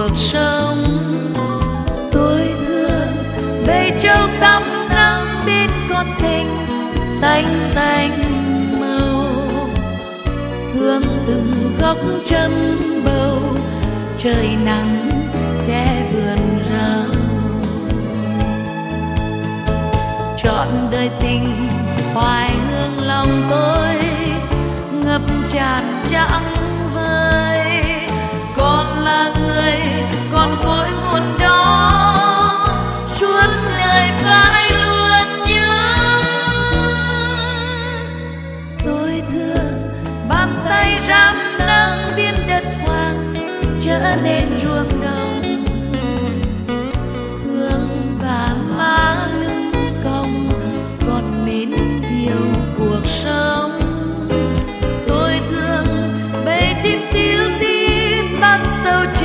cuộc sống. Tôi thương bể châu tắm nắng bên con kênh xanh xanh màu, thương từng góc chân bầu trời nắng che vườn rau. Trọn đời tình hoài hương lòng tôi ngập tràn chẳng vơi, còn là người còn cội nguồn đó suốt đời phải luôn nhớ. Tôi thương bàn tay rám nắng biên đất hoang trở nên ruộng đồng, thương và má lưng cong còn mến yêu cuộc sống. Tôi thương bầy chim tiếu tím bắt sâu